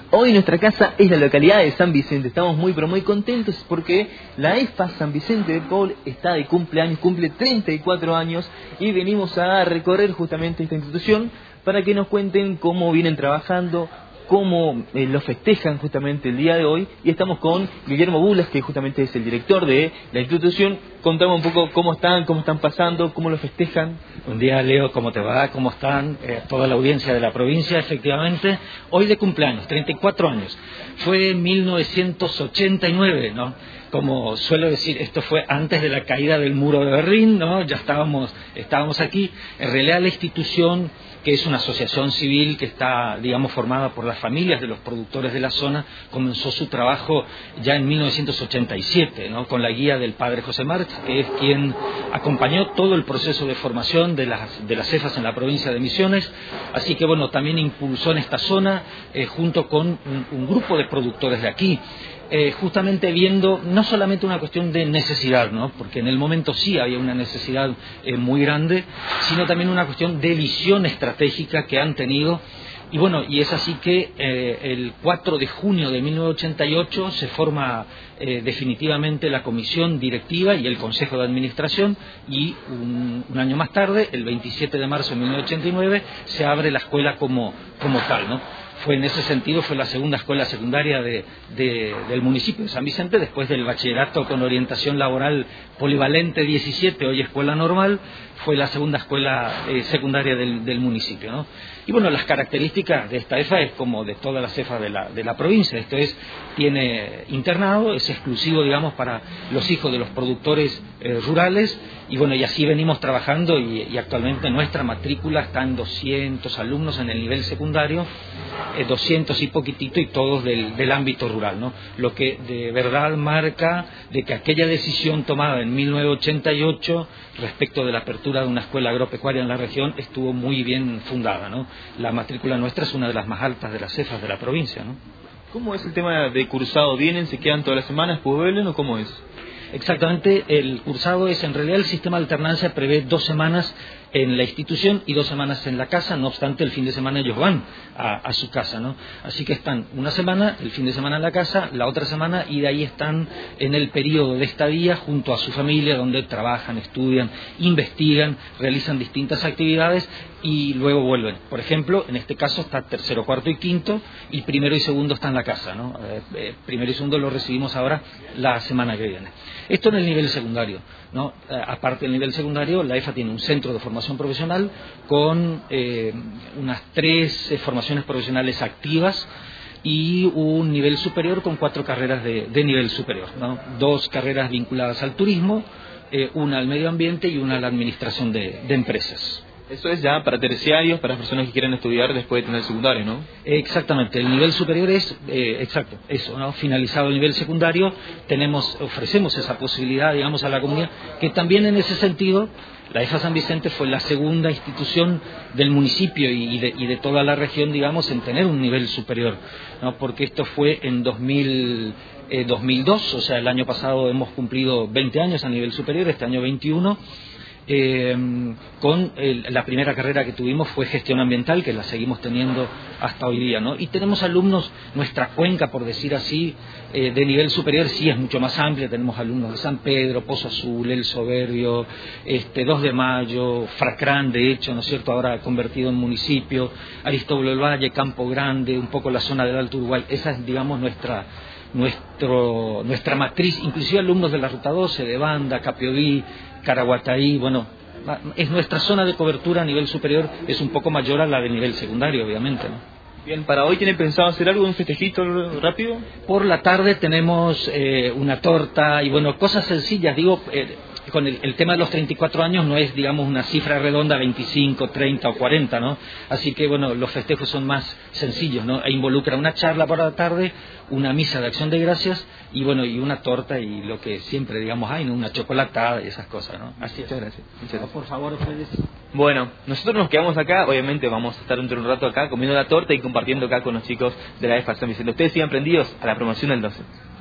Hoy nuestra casa es la localidad de San Vicente. Estamos muy pero muy contentos porque la EFA San Vicente de Paul está de cumpleaños, cumple 34 años y venimos a recorrer justamente esta institución para que nos cuenten cómo vienen trabajando, cómo lo festejan justamente el día de hoy. Y estamos con Guillermo Bulas, que justamente es el director de la institución. Contame un poco cómo están pasando, cómo lo festejan. Buen día, Leo, ¿cómo te va? ¿Cómo están? Toda la audiencia de la provincia, efectivamente. Hoy de cumpleaños, 34 años. Fue en 1989, ¿no? Como suelo decir, esto fue antes de la caída del muro de Berlín, ¿no? Ya estábamos aquí. En realidad la institución, que es una asociación civil que está, digamos, formada por las familias de los productores de la zona, comenzó su trabajo ya en 1987, ¿no? Con la guía del padre José March, que es quien acompañó todo el proceso de formación de las cefas en la provincia de Misiones. Así que, bueno, también impulsó en esta zona, junto con un grupo de productores de aquí, justamente viendo no solamente una cuestión de necesidad, ¿no? Porque en el momento sí había una necesidad muy grande, sino también una cuestión de visión estratégica que han tenido. Y bueno, y es así que el 4 de junio de 1988 se forma definitivamente la comisión directiva y el consejo de administración, y un año más tarde, el 27 de marzo de 1989, se abre la escuela como tal, ¿no? Fue en ese sentido, fue la segunda escuela secundaria del municipio de San Vicente, después del bachillerato con orientación laboral polivalente 17, hoy escuela normal. Fue la segunda escuela secundaria del municipio, ¿no? Y bueno, las características de esta EFA es como de todas las EFA de la provincia. Esto es, tiene internado, es exclusivo, digamos, para los hijos de los productores rurales. Y bueno, y así venimos trabajando, y actualmente nuestra matrícula está en 200 alumnos en el nivel secundario, 200 y poquitito, y todos del ámbito rural, ¿no? Lo que de verdad marca de que aquella decisión tomada en 1988 respecto de la apertura de una escuela agropecuaria en la región estuvo muy bien fundada, ¿no? La matrícula nuestra es una de las más altas de las cefas de la provincia, ¿no? ¿Cómo es el tema de cursado? ¿Vienen, se quedan todas las semanas, pues vuelven, o cómo es? Exactamente, el cursado es, en realidad el sistema de alternancia prevé 2 semanas en la institución y 2 semanas en la casa. No obstante, el fin de semana ellos van a su casa, ¿no? Así que están una semana, el fin de semana en la casa, la otra semana, y de ahí están en el periodo de estadía junto a su familia, donde trabajan, estudian, investigan, realizan distintas actividades y luego vuelven. Por ejemplo, en este caso está tercero, cuarto y quinto, y primero y segundo están en la casa, ¿no? Primero y segundo lo recibimos ahora la semana que viene. Esto en el nivel secundario, ¿no? Aparte del nivel secundario, la EFA tiene un centro de formación profesional con unas 3 formaciones profesionales activas y un nivel superior con 4 carreras de nivel superior, ¿no? 2 carreras vinculadas al turismo, una al medio ambiente y una a la administración de empresas. Eso es ya para terciarios, para personas que quieren estudiar después de tener el secundario, ¿no? Exactamente, el nivel superior es, exacto, eso, ¿no? Finalizado el nivel secundario, ofrecemos esa posibilidad, digamos, a la comunidad, que también en ese sentido, la EFA San Vicente fue la segunda institución del municipio y de toda la región, digamos, en tener un nivel superior, ¿no? Porque esto fue en 2002, o sea, el año pasado hemos cumplido 20 años a nivel superior, este año 21. La primera carrera que tuvimos fue gestión ambiental, que la seguimos teniendo hasta hoy día, ¿no? Y tenemos alumnos, nuestra cuenca, por decir así, de nivel superior sí es mucho más amplia. Tenemos alumnos de San Pedro, Pozo Azul, El Soberbio, 2 de Mayo, Fracrán, de hecho, ¿no es cierto?, ahora convertido en municipio, Aristóbulo del Valle, Campo Grande, un poco la zona del Alto Uruguay. Esa es, digamos, nuestra matriz, inclusive alumnos de la Ruta 12, de Banda, Capiodí, Caraguataí. Bueno, es nuestra zona de cobertura a nivel superior, es un poco mayor a la de nivel secundario, obviamente, ¿no? Bien, ¿para hoy tienen pensado hacer algo, un festejito rápido? Por la tarde tenemos una torta y, bueno, cosas sencillas, digo, con el tema de los 34 años no es, digamos, una cifra redonda, 25, 30 o 40, ¿no? Así que, bueno, los festejos son más sencillos, ¿no? E involucra una charla por la tarde, una misa de acción de gracias y, bueno, y una torta y lo que siempre, digamos, hay, ¿no? Una chocolatada y esas cosas, ¿no? Así es. Muchas gracias. Por favor, ustedes. Bueno, nosotros nos quedamos acá, obviamente vamos a estar dentro de un rato acá comiendo la torta y compartiendo acá con los chicos de la EFA San Vicente. Ustedes sigan prendidos a la promoción del 12.